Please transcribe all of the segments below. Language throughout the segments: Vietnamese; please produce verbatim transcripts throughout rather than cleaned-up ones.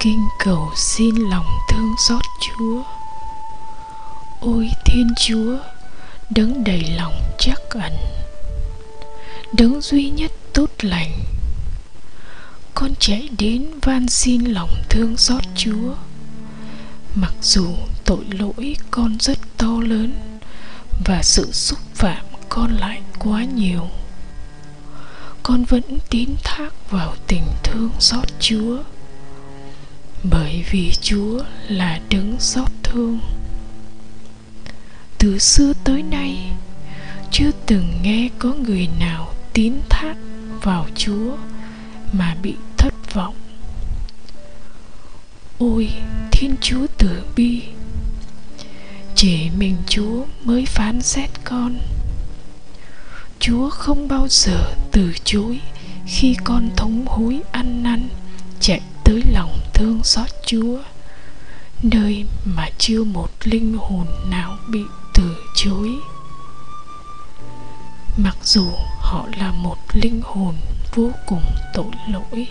Kinh cầu xin lòng thương xót Chúa. Ôi Thiên Chúa, đấng đầy lòng trắc ẩn, đấng duy nhất tốt lành, con chạy đến van xin lòng thương xót Chúa. Mặc dù tội lỗi con rất to lớn và sự xúc phạm con lại quá nhiều, con vẫn tín thác vào tình thương xót Chúa, bởi vì Chúa là đấng xót thương. Từ xưa tới nay, chưa từng nghe có người nào tín thác vào Chúa mà bị thất vọng. Ôi Thiên Chúa từ bi, chỉ mình Chúa mới phán xét con. Chúa không bao giờ từ chối khi con thống hối ăn năn chạy tới lòng thương xót Chúa, nơi mà chưa một linh hồn nào bị từ chối. Mặc dù họ là một linh hồn vô cùng tội lỗi.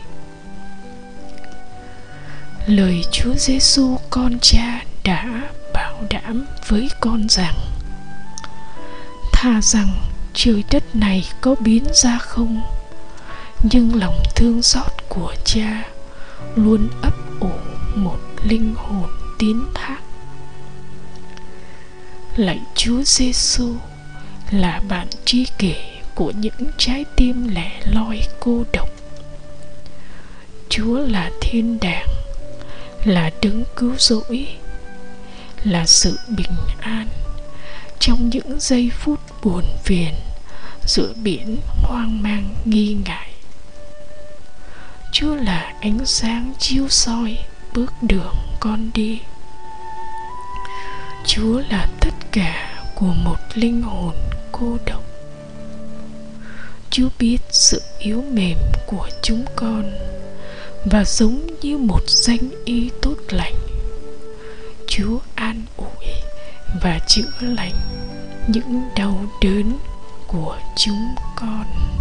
Lời Chúa Giêsu con Cha đã bảo đảm với con rằng: thà rằng trời đất này có biến ra không, nhưng lòng thương xót của Cha luôn ấp ủ một linh hồn tín thác. Lạy Chúa Giêsu là bạn tri kỷ của những trái tim lẻ loi cô độc. Chúa là thiên đàng, là đấng cứu rỗi, là sự bình an trong những giây phút buồn phiền giữa biển hoang mang nghi ngại. Chúa là ánh sáng chiếu soi bước đường con đi. Chúa là tất cả của một linh hồn cô độc. Chúa biết sự yếu mềm của chúng con, và giống như một danh y tốt lành, Chúa an ủi và chữa lành những đau đớn của chúng con.